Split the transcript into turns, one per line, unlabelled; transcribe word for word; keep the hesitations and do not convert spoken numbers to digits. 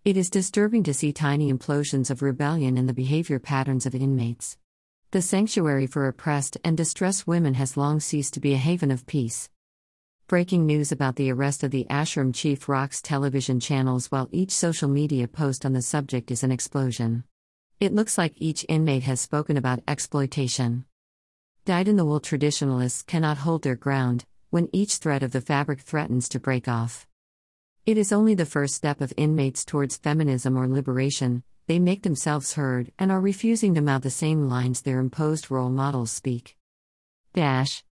It is disturbing to see tiny implosions of rebellion in the behavior patterns of inmates. The sanctuary for oppressed and distressed women has long ceased to be a haven of peace. Breaking news about the arrest of the ashram chief rocks television channels while each social media post on the subject is an explosion. It looks like each inmate has spoken about exploitation. Dyed-in-the-wool traditionalists cannot hold their ground when each thread of the fabric threatens to break off. It is only the first step of inmates towards feminism or liberation. They make themselves heard and are refusing to mouth the same lines their imposed role models speak. Dash.